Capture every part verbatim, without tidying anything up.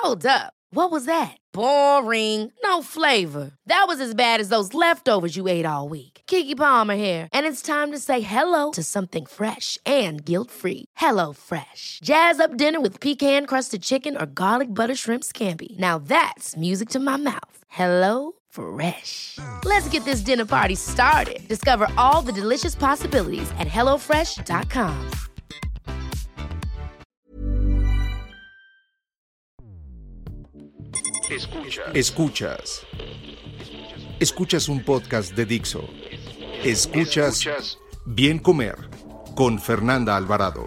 Hold up. What was that? Boring. No flavor. That was as bad as those leftovers you ate all week. Keke Palmer here, and it's time to say hello to something fresh and guilt-free. Hello Fresh. Jazz up dinner with pecan-crusted chicken or garlic butter shrimp scampi. Now that's music to my mouth. Hello Fresh. Let's get this dinner party started. Discover all the delicious possibilities at hello fresh dot com. Escuchas. Escuchas. Escuchas un podcast de Dixo. Escuchas, Escuchas Bien Comer con Fernanda Alvarado.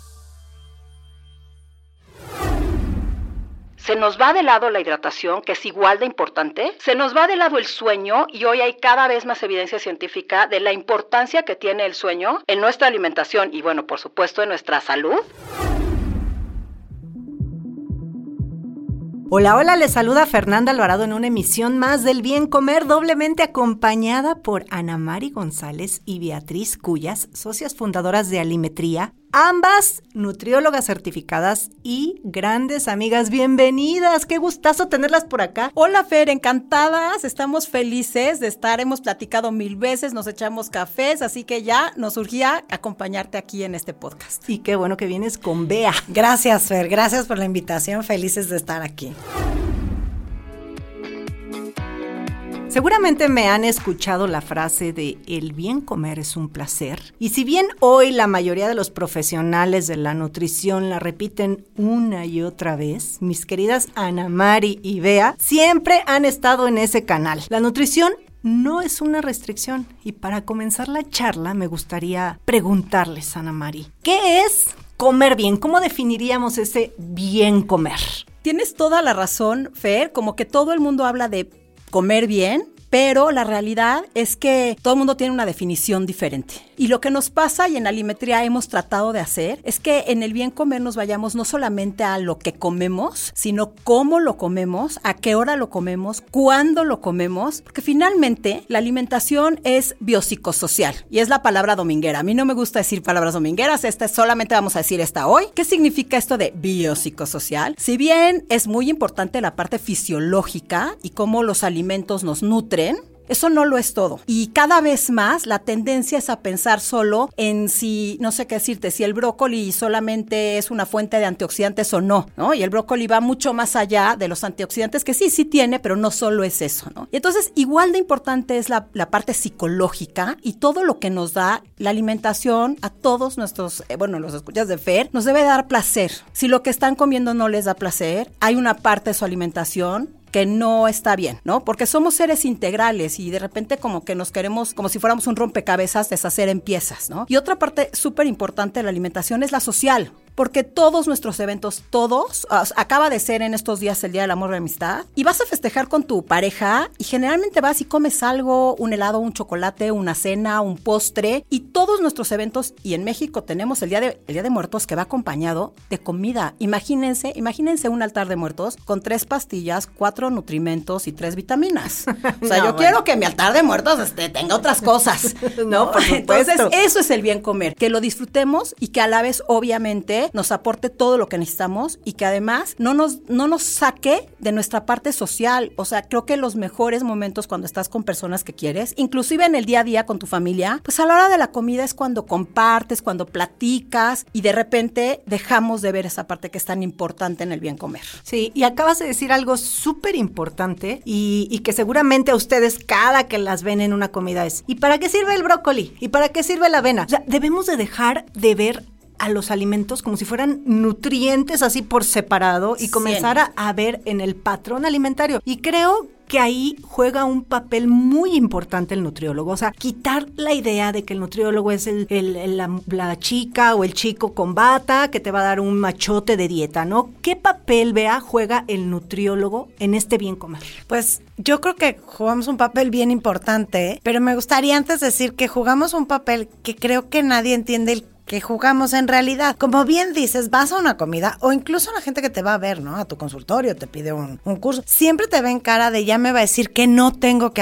Se nos va de lado la hidratación, que es igual de importante. Se nos va de lado el sueño y hoy hay cada vez más evidencia científica de la importancia que tiene el sueño en nuestra alimentación y, bueno, por supuesto, en nuestra salud. Hola, hola, les saluda Fernanda Alvarado en una emisión más del Bien Comer, doblemente acompañada por Ana Mari González y Beatriz Cuyas, socias fundadoras de Alimetría, ambas nutriólogas certificadas y grandes amigas. Bienvenidas, qué gustazo tenerlas por acá. Hola Fer, encantadas, estamos felices de estar, hemos platicado mil veces, nos echamos cafés, así que ya nos urgía acompañarte aquí en este podcast. Y qué bueno que vienes con Bea. Gracias Fer, gracias por la invitación, felices de estar aquí. Seguramente me han escuchado la frase de el bien comer es un placer. Y si bien hoy la mayoría de los profesionales de la nutrición la repiten una y otra vez, mis queridas Ana Mari y Bea siempre han estado en ese canal. La nutrición no es una restricción. Y para comenzar la charla me gustaría preguntarles, Ana Mari, ¿qué es comer bien? ¿Cómo definiríamos ese bien comer? Tienes toda la razón, Fer, como que todo el mundo habla de comer bien, pero la realidad es que todo el mundo tiene una definición diferente. Y lo que nos pasa y en Alimetría hemos tratado de hacer es que en el bien comer nos vayamos no solamente a lo que comemos, sino cómo lo comemos, a qué hora lo comemos, cuándo lo comemos, porque finalmente la alimentación es biopsicosocial y es la palabra dominguera. A mí no me gusta decir palabras domingueras, esta solamente vamos a decir esta hoy. ¿Qué significa esto de biopsicosocial? Si bien es muy importante la parte fisiológica y cómo los alimentos nos nutren, eso no lo es todo. Y cada vez más la tendencia es a pensar solo en si, no sé qué decirte, si el brócoli solamente es una fuente de antioxidantes o no, ¿no? Y el brócoli va mucho más allá de los antioxidantes, que sí, sí tiene, pero no solo es eso, ¿no? Y entonces, igual de importante es la, la parte psicológica y todo lo que nos da la alimentación a todos nuestros, eh, bueno, los escuchas de Fer, nos debe dar placer. Si lo que están comiendo no les da placer, hay una parte de su alimentación que no está bien, ¿no? Porque somos seres integrales y de repente como que nos queremos, como si fuéramos un rompecabezas, deshacer en piezas, ¿no? Y otra parte súper importante de la alimentación es la social. Porque todos nuestros eventos, todos, uh, acaba de ser en estos días el Día del Amor y la Amistad, y vas a festejar con tu pareja y generalmente vas y comes algo, un helado, un chocolate, una cena, un postre, y todos nuestros eventos, y en México tenemos el Día de, el Día de Muertos que va acompañado de comida. Imagínense, imagínense un altar de muertos con tres pastillas, cuatro nutrimentos y tres vitaminas. O sea, no, yo bueno. quiero que mi altar de muertos este, tenga otras cosas. No, por supuesto. Entonces, eso es el bien comer, que lo disfrutemos y que a la vez, obviamente, nos aporte todo lo que necesitamos y que además no nos, no nos saque de nuestra parte social. O sea, creo que los mejores momentos cuando estás con personas que quieres, inclusive en el día a día con tu familia, pues a la hora de la comida es cuando compartes, cuando platicas y de repente dejamos de ver esa parte que es tan importante en el bien comer. Sí, y acabas de decir algo súper importante y, y que seguramente a ustedes cada que las ven en una comida es, ¿y para qué sirve el brócoli? ¿Y para qué sirve la avena? O sea, debemos de dejar de ver a los alimentos como si fueran nutrientes así por separado y comenzar a, a ver en el patrón alimentario. Y creo que ahí juega un papel muy importante el nutriólogo. O sea, quitar la idea de que el nutriólogo es el, el, el, la, la chica o el chico con bata que te va a dar un machote de dieta, ¿no? ¿Qué papel, Bea, juega el nutriólogo en este bien comer? Pues yo creo que jugamos un papel bien importante, pero me gustaría antes decir que jugamos un papel que creo que nadie entiende el que jugamos en realidad. Como bien dices, vas a una comida o incluso la gente que te va a ver, ¿no? A tu consultorio, te pide un, un curso. Siempre te ven cara de ya me va a decir que no tengo que hacer.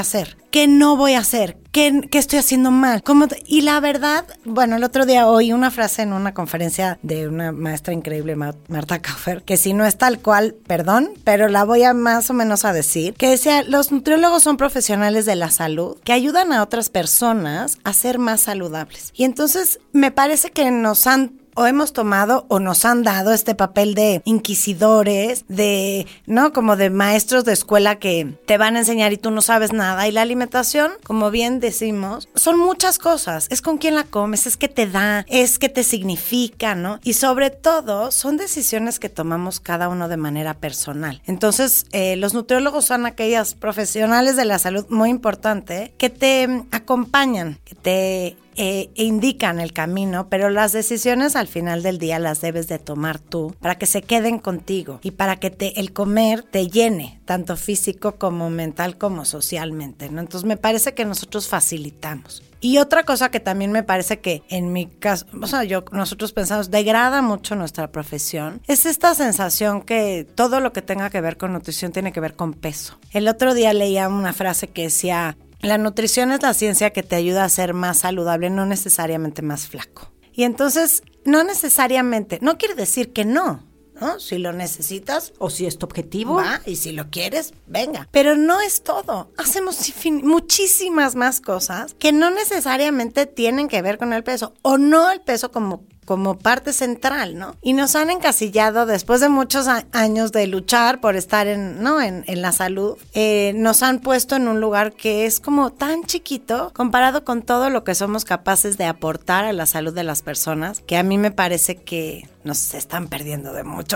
¿qué no voy a hacer? ¿Qué, qué estoy haciendo mal? ¿Cómo te... Y la verdad, bueno, el otro día oí una frase en una conferencia de una maestra increíble, Marta Kaufer, que si no es tal cual, perdón, pero la voy a más o menos a decir, que decía, los nutriólogos son profesionales de la salud que ayudan a otras personas a ser más saludables. Y entonces me parece que nos han o hemos tomado o nos han dado este papel de inquisidores, de, ¿no? Como de maestros de escuela que te van a enseñar y tú no sabes nada. Y la alimentación, como bien decimos, son muchas cosas. Es con quién la comes, es qué te da, es qué te significa, ¿no? Y sobre todo, son decisiones que tomamos cada uno de manera personal. Entonces, eh, los nutriólogos son aquellos profesionales de la salud muy importante que te acompañan, que te Eh, indican el camino, pero las decisiones al final del día las debes de tomar tú para que se queden contigo y para que te, el comer te llene, tanto físico como mental como socialmente, ¿no? Entonces me parece que nosotros facilitamos. Y otra cosa que también me parece que en mi caso, o sea, yo, nosotros pensamos, degrada mucho nuestra profesión, es esta sensación que todo lo que tenga que ver con nutrición tiene que ver con peso. El otro día leía una frase que decía, la nutrición es la ciencia que te ayuda a ser más saludable, no necesariamente más flaco. Y entonces, no necesariamente, no quiere decir que no, ¿no? Si lo necesitas, o si es tu objetivo, va, y si lo quieres, venga. Pero no es todo. Hacemos muchísimas más cosas que no necesariamente tienen que ver con el peso, o no el peso como como parte central, ¿no? Y nos han encasillado después de muchos a- años de luchar por estar en, ¿no? en, en la salud, eh, nos han puesto en un lugar que es como tan chiquito comparado con todo lo que somos capaces de aportar a la salud de las personas, que a mí me parece que nos están perdiendo de mucho.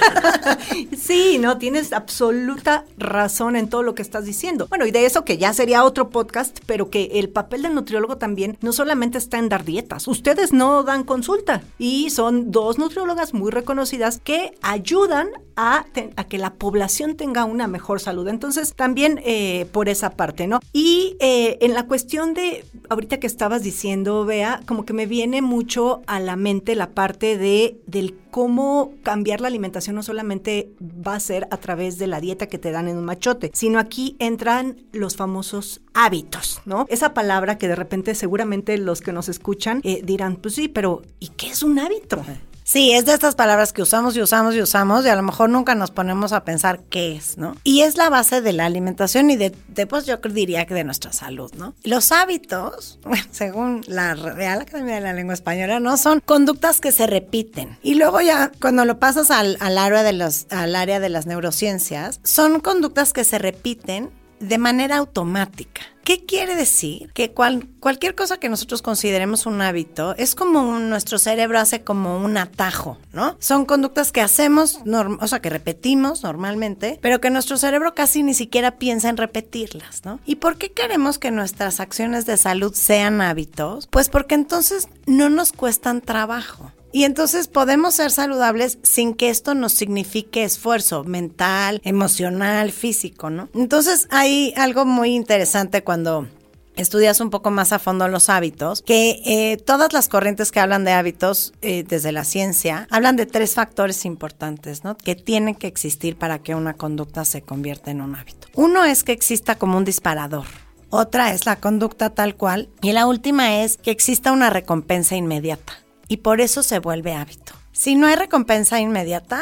Sí, no, tienes absoluta razón en todo lo que estás diciendo. Bueno, y de eso que ya sería otro podcast, pero que el papel del nutriólogo también no solamente está en dar dietas. Ustedes no dan consulta y son dos nutriólogas muy reconocidas que ayudan a, te- a que la población tenga una mejor salud. Entonces, también eh, por esa parte, ¿no? Y eh, en la cuestión de, ahorita que estabas diciendo, Bea, como que me viene mucho a la mente la parte de del cómo cambiar la alimentación no solamente va a ser a través de la dieta que te dan en un machote, sino aquí entran los famosos hábitos, ¿no? Esa palabra que de repente seguramente los que nos escuchan eh, dirán, pues sí, pero ¿y qué es un hábito? Sí, es de estas palabras que usamos y usamos y usamos y a lo mejor nunca nos ponemos a pensar qué es, ¿no? Y es la base de la alimentación y de, de pues yo diría que de nuestra salud, ¿no? Los hábitos, bueno, según la Real Academia de la Lengua Española, no son conductas que se repiten. Y luego ya cuando lo pasas al, al, área de los, al área de las neurociencias, son conductas que se repiten de manera automática. ¿Qué quiere decir? Que cual, cualquier cosa que nosotros consideremos un hábito es como un, nuestro cerebro hace como un atajo, ¿no? Son conductas que hacemos, norm, o sea, que repetimos normalmente, pero que nuestro cerebro casi ni siquiera piensa en repetirlas, ¿no? ¿Y por qué queremos que nuestras acciones de salud sean hábitos? Pues porque entonces no nos cuestan trabajo. Y entonces podemos ser saludables sin que esto nos signifique esfuerzo mental, emocional, físico, ¿no? Entonces hay algo muy interesante cuando estudias un poco más a fondo los hábitos, que eh, todas las corrientes que hablan de hábitos eh, desde la ciencia hablan de tres factores importantes, ¿no? Que tienen que existir para que una conducta se convierta en un hábito. Uno es que exista como un disparador. Otra es la conducta tal cual. Y la última es que exista una recompensa inmediata. Y por eso se vuelve hábito. Si no hay recompensa inmediata,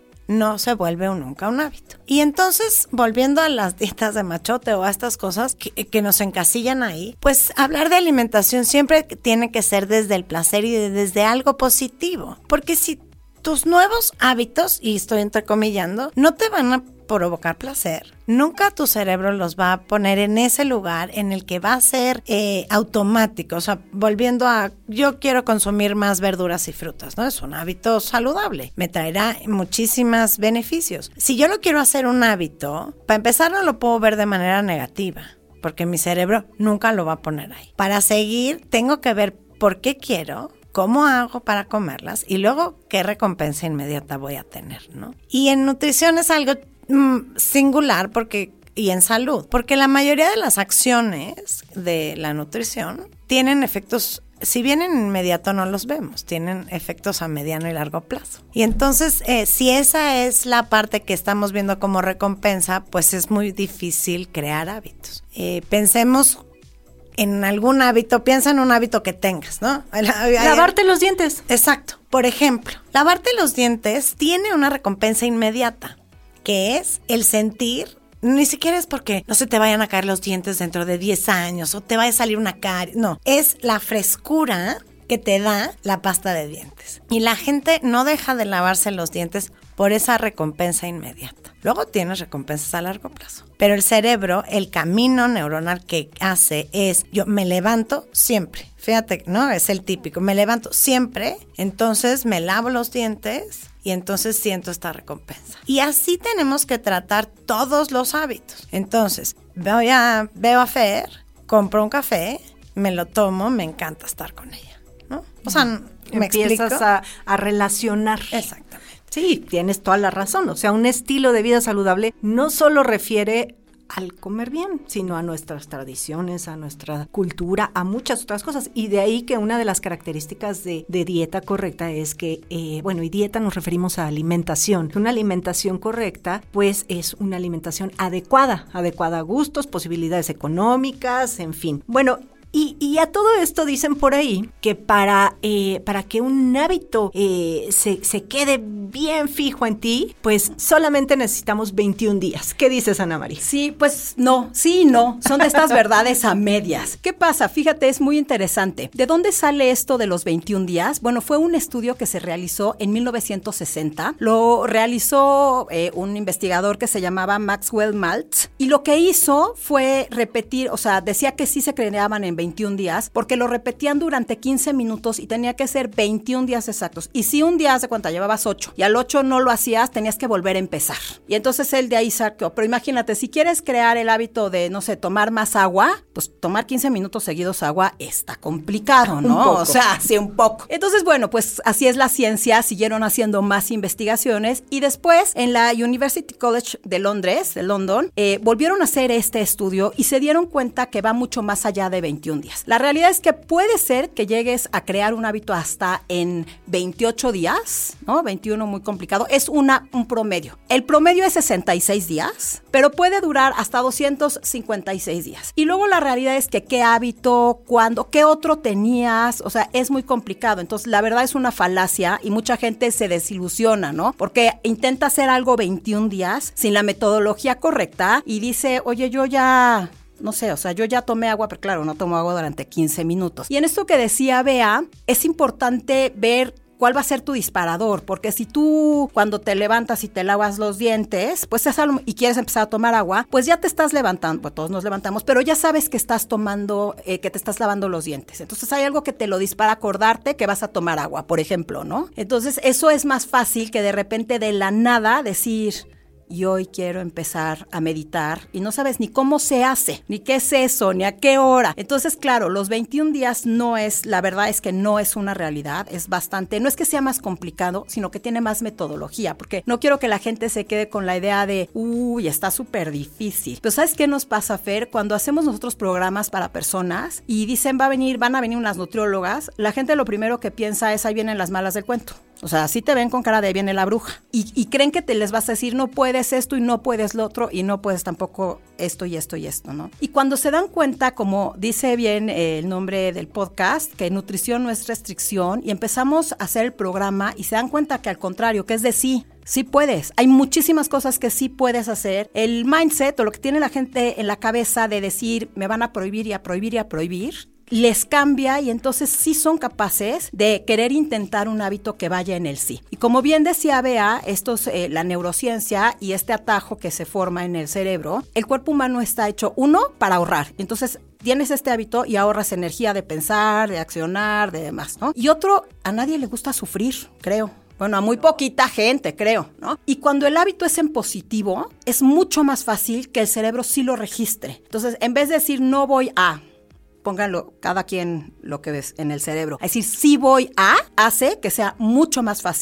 no se vuelve nunca un hábito. Y entonces, volviendo a las dietas de machote o a estas cosas que, que nos encasillan ahí, pues hablar de alimentación siempre tiene que ser desde el placer y de, desde algo positivo. Porque si tus nuevos hábitos, y estoy entrecomillando, no te van a provocar placer, nunca tu cerebro los va a poner en ese lugar en el que va a ser eh, automático. O sea, volviendo a yo quiero consumir más verduras y frutas, ¿no? Es un hábito saludable, me traerá muchísimos beneficios. Si yo lo quiero hacer un hábito, para empezar no lo puedo ver de manera negativa, porque mi cerebro nunca lo va a poner ahí. Para seguir, tengo que ver por qué quiero, cómo hago para comerlas y luego qué recompensa inmediata voy a tener, ¿no? Y en nutrición es algo mm, singular porque y en salud, porque la mayoría de las acciones de la nutrición tienen efectos si bien en inmediato no los vemos, tienen efectos a mediano y largo plazo. Y entonces, eh, si esa es la parte que estamos viendo como recompensa, pues es muy difícil crear hábitos. Eh, pensemos en algún hábito, piensa en un hábito que tengas, ¿no? Lavarte los dientes. Exacto. Por ejemplo, lavarte los dientes tiene una recompensa inmediata, que es el sentir. Ni siquiera es porque no se te vayan a caer los dientes dentro de diez años o te vaya a salir una caries. No, es la frescura que te da la pasta de dientes. Y la gente no deja de lavarse los dientes por esa recompensa inmediata. Luego tienes recompensas a largo plazo. Pero el cerebro, el camino neuronal que hace es, yo me levanto siempre. Fíjate, ¿no? Es el típico. Me levanto siempre, entonces me lavo los dientes y entonces siento esta recompensa. Y así tenemos que tratar todos los hábitos. Entonces, voy a, veo a Fer, compro un café, me lo tomo, me encanta estar con ella, ¿no? O sea, ¿me empiezas explico? a, a relacionar. Exactamente. Sí, tienes toda la razón. O sea, un estilo de vida saludable no solo refiere al comer bien, sino a nuestras tradiciones, a nuestra cultura, a muchas otras cosas. Y de ahí que una de las características de, de dieta correcta es que, eh, bueno, y dieta nos referimos a alimentación. Una alimentación correcta, pues, es una alimentación adecuada, adecuada a gustos, posibilidades económicas, en fin. Bueno, Y, y a todo esto dicen por ahí que para, eh, para que un hábito eh, se, se quede bien fijo en ti, pues solamente necesitamos veintiún días. ¿Qué dices, Ana María? Sí, pues no, sí y no. Son de estas verdades a medias. ¿Qué pasa? Fíjate, es muy interesante. ¿De dónde sale esto de los veintiún días? Bueno, fue un estudio que se realizó en mil novecientos sesenta. Lo realizó eh, un investigador que se llamaba Maxwell Maltz. Y lo que hizo fue repetir, o sea, decía que sí se creaban en veintiún días, porque lo repetían durante quince minutos y tenía que ser veintiún días exactos. Y si un día, hace cuenta, llevabas ocho y al ocho no lo hacías, tenías que volver a empezar. Y entonces él de ahí sacó. Pero imagínate, si quieres crear el hábito de, no sé, tomar más agua, pues tomar quince minutos seguidos agua está complicado, ¿no? Un poco. O sea, sí, un poco. Entonces, bueno, pues así es la ciencia. Siguieron haciendo más investigaciones y después en la University College de Londres, de London, eh, volvieron a hacer este estudio y se dieron cuenta que va mucho más allá de veintiún días. La realidad es que puede ser que llegues a crear un hábito hasta en veintiocho días, ¿no? veintiuno muy complicado, es una, un promedio. El promedio es sesenta y seis días, pero puede durar hasta doscientos cincuenta y seis días. Y luego la realidad es que qué hábito, cuándo, qué otro tenías, o sea, es muy complicado. Entonces, la verdad es una falacia y mucha gente se desilusiona, ¿no? Porque intenta hacer algo veintiún días sin la metodología correcta y dice, oye, yo ya... No sé, o sea, yo ya tomé agua, pero claro, no tomo agua durante quince minutos. Y en esto que decía Bea, es importante ver cuál va a ser tu disparador, porque si tú cuando te levantas y te lavas los dientes, pues es algo, y quieres empezar a tomar agua, pues ya te estás levantando, pues todos nos levantamos, pero ya sabes que estás tomando, eh, que te estás lavando los dientes. Entonces hay algo que te lo dispara, acordarte que vas a tomar agua, por ejemplo, ¿no? Entonces eso es más fácil que de repente de la nada decir... y hoy quiero empezar a meditar y no sabes ni cómo se hace, ni qué es eso, ni a qué hora. Entonces, claro, los veintiún días no es, la verdad es que no es una realidad, es bastante, no es que sea más complicado, sino que tiene más metodología, porque no quiero que la gente se quede con la idea de, uy, está súper difícil. Pero ¿sabes qué nos pasa, Fer? Cuando hacemos nosotros programas para personas y dicen, va a venir, van a venir unas nutriólogas, la gente lo primero que piensa es, ahí vienen las malas del cuento. O sea, así te ven con cara de viene la bruja. Y, y creen que te les vas a decir, no puedes esto y no puedes lo otro y no puedes tampoco esto y esto y esto, ¿no? Y cuando se dan cuenta, como dice bien eh, el nombre del podcast, que nutrición no es restricción, y empezamos a hacer el programa y se dan cuenta que al contrario, que es de sí. Sí puedes. Hay muchísimas cosas que sí puedes hacer. El mindset o lo que tiene la gente en la cabeza de decir, me van a prohibir y a prohibir y a prohibir, les cambia y entonces sí son capaces de querer intentar un hábito que vaya en el sí. Y como bien decía Bea, esto es eh, la neurociencia y este atajo que se forma en el cerebro, el cuerpo humano está hecho, uno, para ahorrar. Entonces, tienes este hábito y ahorras energía de pensar, de accionar, de demás, ¿no? Y otro, a nadie le gusta sufrir, creo. Bueno, a muy poquita gente, creo, ¿no? Y cuando el hábito es en positivo, es mucho más fácil que el cerebro sí lo registre. Entonces, en vez de decir no voy a... pónganlo cada quien lo que ves en el cerebro. Es decir, si voy a, hace que sea mucho más fácil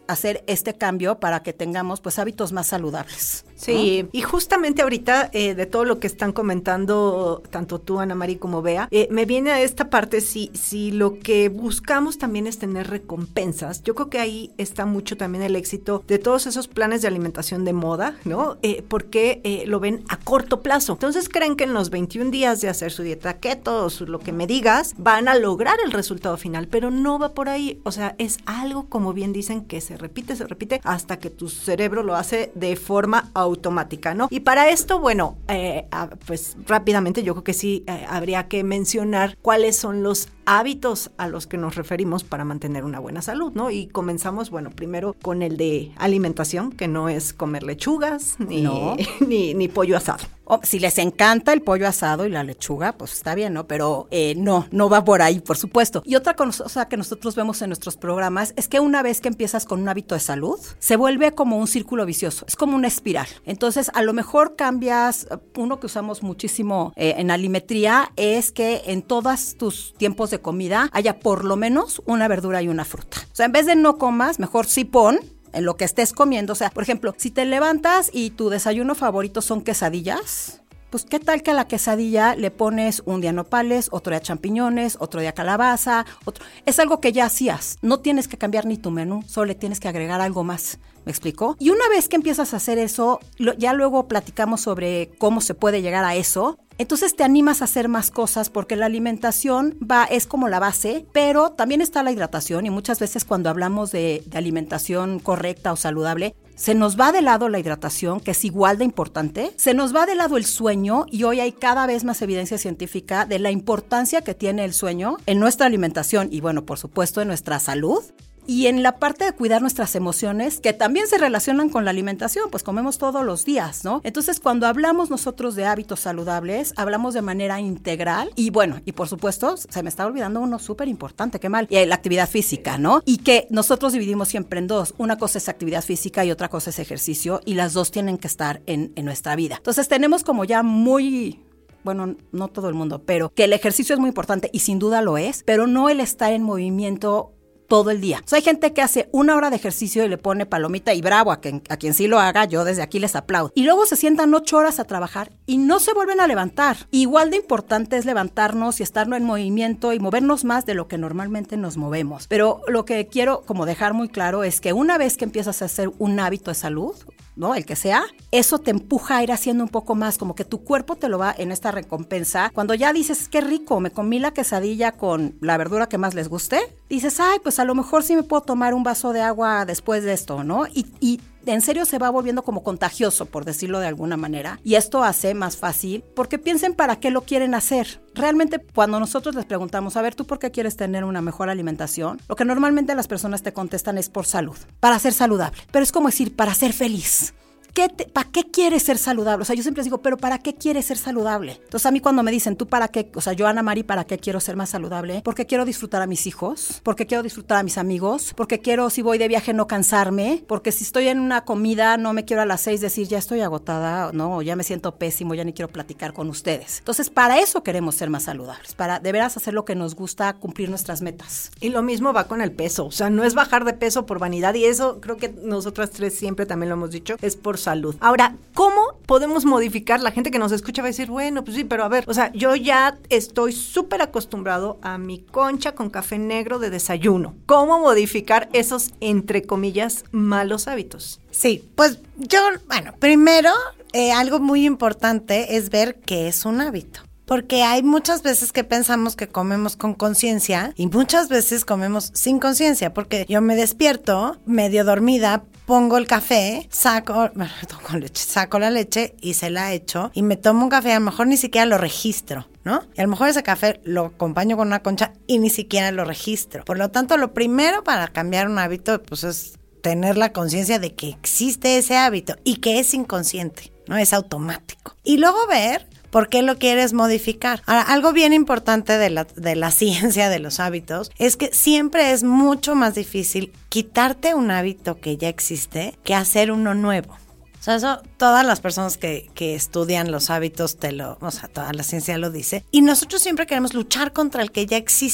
hacer este cambio para que tengamos pues hábitos más saludables. Sí, ¿no? Y justamente ahorita eh, de todo lo que están comentando tanto tú, Ana Mari, como Bea, eh, me viene a esta parte, si, si lo que buscamos también es tener recompensas, yo creo que ahí está mucho también el éxito de todos esos planes de alimentación de moda, ¿no? Eh, porque eh, lo ven a corto plazo. Entonces creen que en los veintiún días de hacer su dieta keto o su, lo que me digas, van a lograr el resultado final, pero no va por ahí. O sea, es algo, como bien dicen, que se repite, se repite, hasta que tu cerebro lo hace de forma automática, ¿no? Y para esto, bueno, eh, pues rápidamente yo creo que sí eh, habría que mencionar cuáles son los hábitos a los que nos referimos para mantener una buena salud, ¿no? Y comenzamos, bueno, primero con el de alimentación, que no es comer lechugas ni, no. ni, ni pollo asado. Oh, si les encanta el pollo asado y la lechuga, pues está bien, ¿no? Pero eh, no, no va por ahí, por supuesto. Y otra cosa que nosotros vemos en nuestros programas es que una vez que empiezas con un hábito de salud, se vuelve como un círculo vicioso, es como una espiral. Entonces, a lo mejor cambias, uno que usamos muchísimo eh, en alimetría es que en todos tus tiempos de comida haya por lo menos una verdura y una fruta. O sea, en vez de no comas, mejor sí pon en lo que estés comiendo. O sea, por ejemplo, si te levantas y tu desayuno favorito son quesadillas, pues qué tal que a la quesadilla le pones un día nopales, otro día champiñones, otro día calabaza, otro. Es algo que ya hacías. No tienes que cambiar ni tu menú, solo le tienes que agregar algo más. ¿Me explicó? Y una vez que empiezas a hacer eso, lo, ya luego platicamos sobre cómo se puede llegar a eso. Entonces te animas a hacer más cosas porque la alimentación va, es como la base, pero también está la hidratación y muchas veces cuando hablamos de, de alimentación correcta o saludable, se nos va de lado la hidratación, que es igual de importante, se nos va de lado el sueño y hoy hay cada vez más evidencia científica de la importancia que tiene el sueño en nuestra alimentación y bueno, por supuesto en nuestra salud. Y en la parte de cuidar nuestras emociones, que también se relacionan con la alimentación, pues comemos todos los días, ¿no? Entonces, cuando hablamos nosotros de hábitos saludables, hablamos de manera integral y bueno, y por supuesto, se me está olvidando uno súper importante, qué mal, y la actividad física, ¿no? Y que nosotros dividimos siempre en dos, una cosa es actividad física y otra cosa es ejercicio y las dos tienen que estar en, en nuestra vida. Entonces, tenemos como ya muy... bueno, no todo el mundo, pero que el ejercicio es muy importante y sin duda lo es, pero no el estar en movimiento todo el día. O sea, hay gente que hace una hora de ejercicio y le pone palomita y bravo a quien, a quien sí lo haga, yo desde aquí les aplaudo. Y luego se sientan ocho horas a trabajar y no se vuelven a levantar. Igual de importante es levantarnos y estarnos en movimiento y movernos más de lo que normalmente nos movemos. Pero lo que quiero como dejar muy claro es que una vez que empiezas a hacer un hábito de salud, ¿no? El que sea, eso te empuja a ir haciendo un poco más, como que tu cuerpo te lo va en esta recompensa. Cuando ya dices, qué rico, me comí la quesadilla con la verdura que más les guste, dices, ay, pues a lo mejor sí me puedo tomar un vaso de agua después de esto, ¿no? Y, y en serio se va volviendo como contagioso, por decirlo de alguna manera. Y esto hace más fácil, porque piensen para qué lo quieren hacer. Realmente, cuando nosotros les preguntamos, a ver, ¿tú por qué quieres tener una mejor alimentación? Lo que normalmente las personas te contestan es por salud, para ser saludable. Pero es como decir, para ser feliz. ¿Para qué quieres ser saludable? O sea, yo siempre les digo, ¿pero para qué quieres ser saludable? Entonces, a mí cuando me dicen, ¿tú para qué? O sea, yo, Ana Mari, ¿para qué quiero ser más saludable? Porque quiero disfrutar a mis hijos, porque quiero disfrutar a mis amigos, porque quiero, si voy de viaje, no cansarme, porque si estoy en una comida, no me quiero a las seis decir, ya estoy agotada, no, o ya me siento pésimo, ya ni quiero platicar con ustedes. Entonces, para eso queremos ser más saludables, para de veras hacer lo que nos gusta, cumplir nuestras metas. Y lo mismo va con el peso, o sea, no es bajar de peso por vanidad, y eso creo que nosotras tres siempre también lo hemos dicho, es por salud. Ahora, ¿cómo podemos modificar? La gente que nos escucha va a decir, bueno, pues sí, pero a ver, o sea, yo ya estoy súper acostumbrado a mi concha con café negro de desayuno. ¿Cómo modificar esos, entre comillas, malos hábitos? Sí, pues yo, bueno, primero, eh, algo muy importante es ver qué es un hábito. Porque hay muchas veces que pensamos que comemos con conciencia y muchas veces comemos sin conciencia, porque yo me despierto medio dormida, pongo el café, saco, bueno, toco leche, saco la leche y se la echo y me tomo un café, a lo mejor ni siquiera lo registro, ¿no? Y a lo mejor ese café lo acompaño con una concha y ni siquiera lo registro. Por lo tanto, lo primero para cambiar un hábito, pues es tener la conciencia de que existe ese hábito y que es inconsciente, no es automático. Y luego ver ¿por qué lo quieres modificar? Ahora, algo bien importante de la, de la ciencia de los hábitos es que siempre es mucho más difícil quitarte un hábito que ya existe que hacer uno nuevo. O sea, eso todas las personas que, que estudian los hábitos te lo, o sea, toda la ciencia lo dice. Y nosotros siempre queremos luchar contra el que ya existe.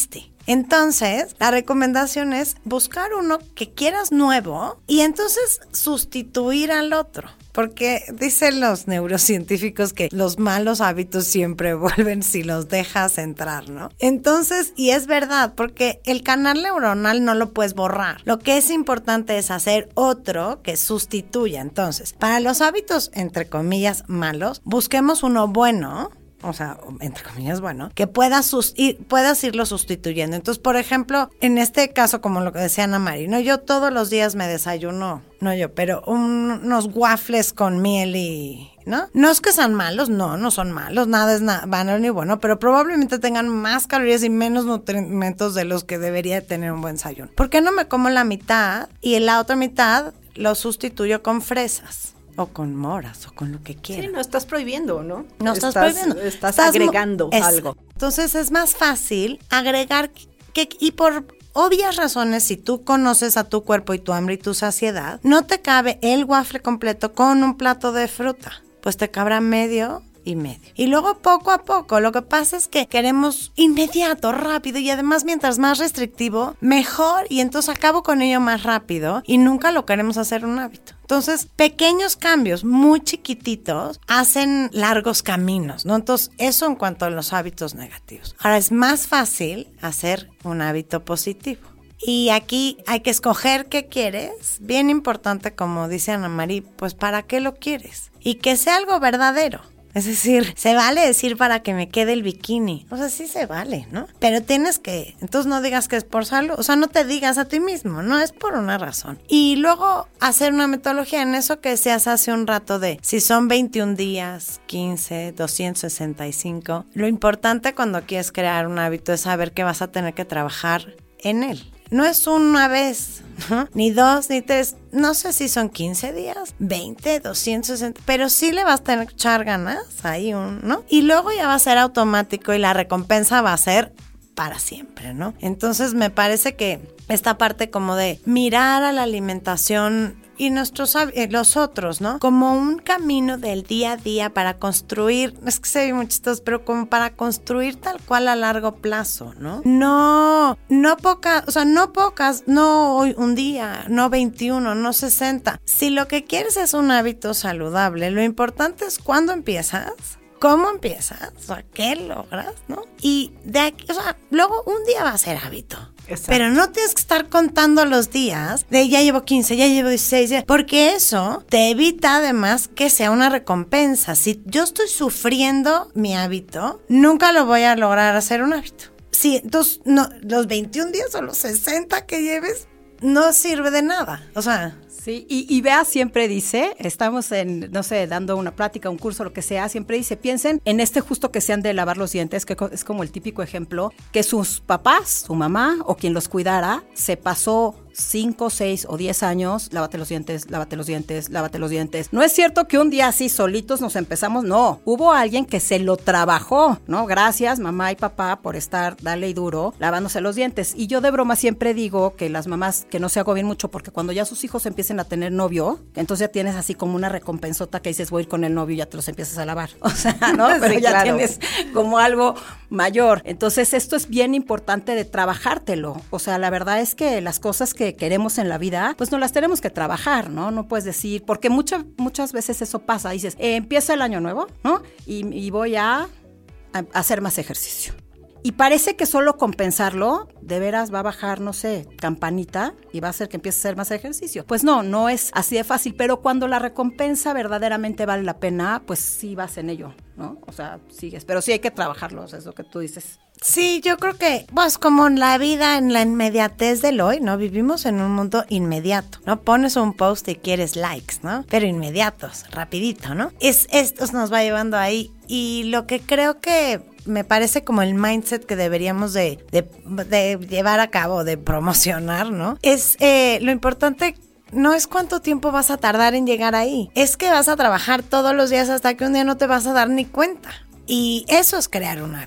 Entonces, la recomendación es buscar uno que quieras nuevo y entonces sustituir al otro. Porque dicen los neurocientíficos que los malos hábitos siempre vuelven si los dejas entrar, ¿no? Entonces, y es verdad, porque el canal neuronal no lo puedes borrar. Lo que es importante es hacer otro que sustituya. Entonces, para los hábitos, entre comillas, malos, busquemos uno bueno, o sea, entre comillas, bueno, que puedas, sus, ir, puedas irlo sustituyendo. Entonces, por ejemplo, en este caso, como lo que decía Ana María, ¿no? Yo todos los días me desayuno, no yo, pero un, unos waffles con miel y... ¿no? No es que sean malos, no, no son malos, nada es nada, bueno ni bueno, pero probablemente tengan más calorías y menos nutrimentos de los que debería tener un buen desayuno. ¿Por qué no me como la mitad y en la otra mitad lo sustituyo con fresas? O con moras, o con lo que quieras. Sí, no estás prohibiendo, ¿no? No estás, estás prohibiendo. Estás, estás agregando es, algo. Entonces es más fácil agregar que, y por obvias razones, si tú conoces a tu cuerpo y tu hambre y tu saciedad, no te cabe el waffle completo con un plato de fruta. Pues te cabrá medio y medio. Y luego poco a poco, lo que pasa es que queremos inmediato, rápido, y además mientras más restrictivo, mejor, y entonces acabo con ello más rápido y nunca lo queremos hacer un hábito. Entonces, pequeños cambios muy chiquititos hacen largos caminos, ¿no? Entonces, eso en cuanto a los hábitos negativos. Ahora, es más fácil hacer un hábito positivo. Y aquí hay que escoger qué quieres. Bien importante, como dice Ana María, pues ¿para qué lo quieres? Y que sea algo verdadero. Es decir, se vale decir para que me quede el bikini. O sea, sí se vale, ¿no? Pero tienes que, entonces no digas que es por salud. O sea, no te digas a ti mismo, no es por una razón. Y luego hacer una metodología en eso que decías hace un rato de si son veintiún días, quince, doscientos sesenta y cinco. Lo importante cuando quieres crear un hábito es saber que vas a tener que trabajar en él. No es una vez, ¿no? Ni dos, ni tres, no sé si son quince días, veinte, doscientos sesenta, pero sí le vas a tener que echar ganas ahí, un, ¿no? Y luego ya va a ser automático y la recompensa va a ser para siempre, ¿no? Entonces me parece que esta parte como de mirar a la alimentación y nuestros eh, los otros, ¿no? Como un camino del día a día para construir, es que se ve muy chistoso, pero como para construir tal cual a largo plazo, ¿no? No, no pocas, o sea, no pocas, no hoy un día, no veintiuno, no sesenta. Si lo que quieres es un hábito saludable, lo importante es cuándo empiezas, cómo empiezas, o sea, qué logras, ¿no? Y de aquí, o sea, luego un día va a ser hábito. Exacto. Pero no tienes que estar contando los días de ya llevo quince, ya llevo dieciséis, ya, porque eso te evita además que sea una recompensa. Si yo estoy sufriendo mi hábito, nunca lo voy a lograr hacer un hábito. Sí, entonces no, los veintiún días o los sesenta que lleves no sirve de nada, o sea... Sí, y, y Bea siempre dice, estamos en, no sé, dando una plática, un curso, lo que sea, siempre dice, piensen en este justo que sean de lavar los dientes, que es como el típico ejemplo, que sus papás, su mamá o quien los cuidara, se pasó cinco, seis o diez años, lávate los dientes, lávate los dientes, lávate los dientes. No es cierto que un día así solitos nos empezamos, no. Hubo alguien que se lo trabajó, ¿no? Gracias, mamá y papá, por estar, dale y duro, lavándose los dientes. Y yo de broma siempre digo que las mamás que no se agobien mucho, porque cuando ya sus hijos empiecen a tener novio, entonces ya tienes así como una recompensota que dices, voy a ir con el novio y ya te los empiezas a lavar. O sea, ¿no? Pero sí, ya claro. Tienes como algo mayor. Entonces esto es bien importante de trabajártelo. O sea, la verdad es que las cosas que queremos en la vida, pues no las tenemos que trabajar, ¿no? No puedes decir, porque muchas muchas veces eso pasa, dices, eh, empieza el año nuevo, ¿no? Y, y voy a, a hacer más ejercicio. Y parece que solo compensarlo, de veras va a bajar, no sé, campanita y va a hacer que empieces a hacer más ejercicio. Pues no, no es así de fácil, pero cuando la recompensa verdaderamente vale la pena, pues sí vas en ello, ¿no? O sea, sigues, pero sí hay que trabajarlo, o sea, es lo que tú dices. Sí, yo creo que, pues como en la vida, en la inmediatez del hoy, ¿no? Vivimos en un mundo inmediato, ¿no? Pones un post y quieres likes, ¿no? Pero inmediatos, rapidito, ¿no? Es, esto nos va llevando ahí. Y lo que creo que me parece como el mindset que deberíamos de, de, de llevar a cabo, de promocionar, ¿no? Es eh, lo importante. No es cuánto tiempo vas a tardar en llegar ahí. Es que vas a trabajar todos los días hasta que un día no te vas a dar ni cuenta. Y eso es crear un hábito.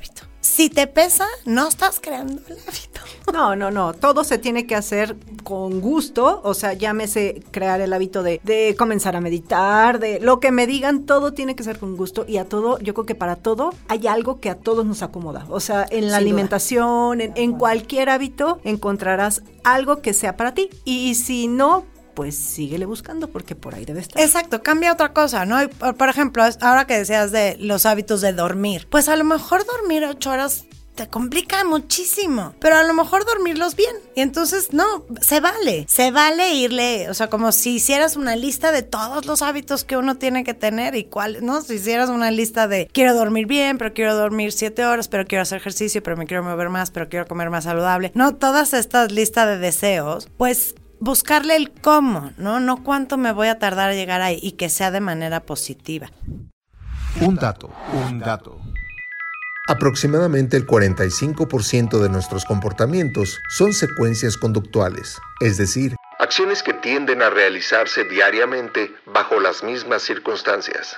Si te pesa, no estás creando el hábito. No, no, no, todo se tiene que hacer con gusto, o sea, llámese crear el hábito de, de comenzar a meditar, de lo que me digan, todo tiene que ser con gusto y a todo, yo creo que para todo hay algo que a todos nos acomoda, o sea, en la Sin alimentación, en, en cualquier hábito encontrarás algo que sea para ti y si no, pues síguele buscando porque por ahí debe estar. Exacto, cambia otra cosa, ¿no? Y por, por ejemplo, ahora que decías de los hábitos de dormir, pues a lo mejor dormir ocho horas te complica muchísimo, pero a lo mejor dormirlos bien. Y entonces, no, se vale. Se vale irle, o sea, como si hicieras una lista de todos los hábitos que uno tiene que tener y cuál, ¿no? Si hicieras una lista de quiero dormir bien, pero quiero dormir siete horas, pero quiero hacer ejercicio, pero me quiero mover más, pero quiero comer más saludable. No, todas estas listas de deseos, pues buscarle el cómo, ¿no? No cuánto me voy a tardar a llegar ahí y que sea de manera positiva. Un dato, un dato. Aproximadamente el cuarenta y cinco por ciento de nuestros comportamientos son secuencias conductuales, es decir, acciones que tienden a realizarse diariamente bajo las mismas circunstancias.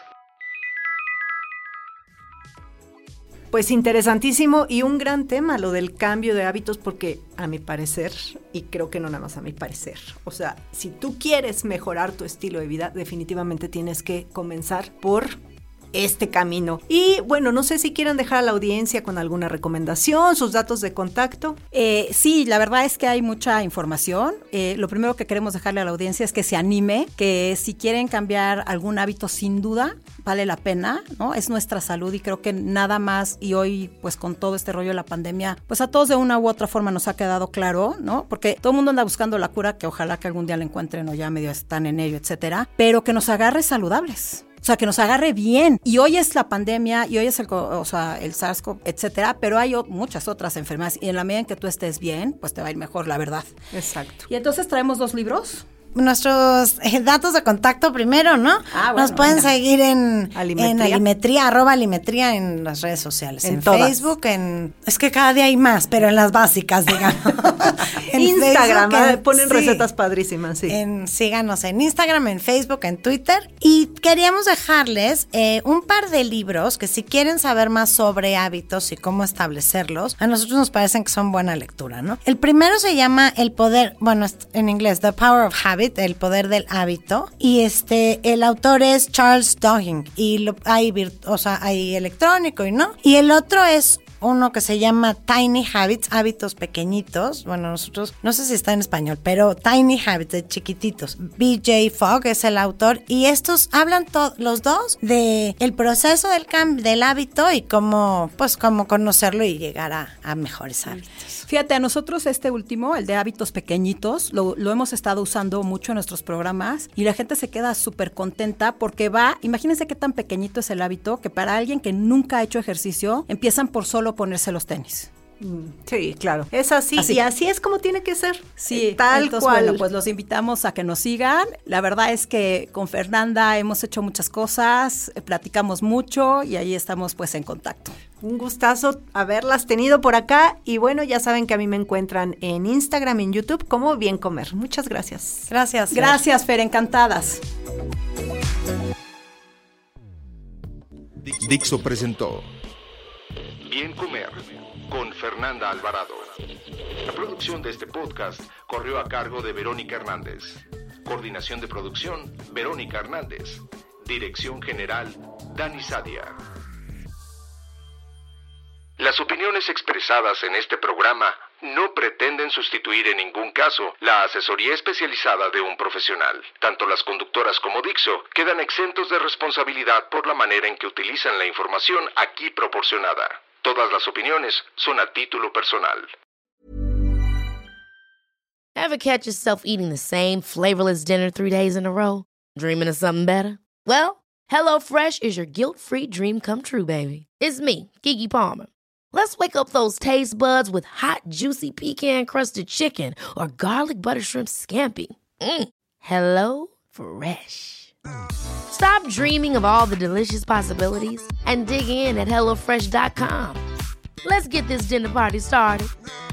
Pues interesantísimo y un gran tema lo del cambio de hábitos porque a mi parecer, y creo que no nada más a mi parecer, o sea, si tú quieres mejorar tu estilo de vida, definitivamente tienes que comenzar por este camino. Y bueno, no sé si quieran dejar a la audiencia con alguna recomendación, sus datos de contacto. Eh, sí, la verdad es que hay mucha información. Eh, lo primero que queremos dejarle a la audiencia es que se anime, que si quieren cambiar algún hábito, sin duda, vale la pena, ¿no? Es nuestra salud y creo que nada más, y hoy, pues con todo este rollo de la pandemia, pues a todos de una u otra forma nos ha quedado claro, ¿no? Porque todo el mundo anda buscando la cura, que ojalá que algún día la encuentren o ya medio están en ello, etcétera, pero que nos agarre saludables. O sea, que nos agarre bien. Y hoy es la pandemia, y hoy es el, o sea, el SARS-CoV, etcétera, pero hay o- muchas otras enfermedades. Y en la medida en que tú estés bien, pues te va a ir mejor, la verdad. Exacto. Y entonces traemos dos libros. Nuestros eh, datos de contacto primero, ¿no? Ah, bueno, Nos pueden venga. seguir en Alimetría. en alimetría, arroba alimetría en las redes sociales. En En, todas. Facebook, en... Es que cada día hay más, pero en las básicas, digamos. En Instagram, Facebook, ¿eh? en- ponen sí. recetas padrísimas, sí. En, síganos en Instagram, en Facebook, en Twitter. Y queríamos dejarles eh, un par de libros que si quieren saber más sobre hábitos y cómo establecerlos, a nosotros nos parecen que son buena lectura, ¿no? El primero se llama El Poder, bueno, es en inglés, The Power of Habit, El Poder del Hábito. Y este, el autor es Charles Duhigg. Y lo, hay, virt- o sea, hay electrónico y no. Y el otro es uno que se llama Tiny Habits, hábitos pequeñitos. Bueno, nosotros, no sé si está en español, pero Tiny Habits, de chiquititos. B J Fogg es el autor y estos hablan to- los dos de el proceso del cambio del hábito y cómo, pues, cómo conocerlo y llegar a, a mejores hábitos. Fíjate, a nosotros este último, el de hábitos pequeñitos, lo, lo hemos estado usando mucho en nuestros programas y la gente se queda súper contenta porque va, imagínense qué tan pequeñito es el hábito que para alguien que nunca ha hecho ejercicio, empiezan por solo ponerse los tenis. Sí, claro. Es así, Así. y así es como tiene que ser. Sí, Eh, tal entonces, cual. bueno, pues los invitamos a que nos sigan. La verdad es que con Fernanda hemos hecho muchas cosas, eh, platicamos mucho y ahí estamos pues en contacto. Un gustazo haberlas tenido por acá y bueno, ya saben que a mí me encuentran en Instagram y en YouTube como Bien Comer. Muchas gracias. Gracias. Fer. Gracias, Fer, encantadas. Dixo presentó Bien Comer con Fernanda Alvarado. La producción de este podcast corrió a cargo de Verónica Hernández. Coordinación de producción, Verónica Hernández. Dirección general, Dani Sadia. Las opiniones expresadas en este programa no pretenden sustituir en ningún caso la asesoría especializada de un profesional. Tanto las conductoras como Dixo quedan exentos de responsabilidad por la manera en que utilizan la información aquí proporcionada. Todas las opiniones son a título personal. Ever catch yourself eating the same flavorless dinner three days in a row? Dreaming of something better? Well, HelloFresh is your guilt-free dream come true, baby. It's me, Keke Palmer. Let's wake up those taste buds with hot, juicy pecan-crusted chicken or garlic butter shrimp scampi. Mm. Hello Fresh. Stop dreaming of all the delicious possibilities and dig in at hello fresh dot com. Let's get this dinner party started.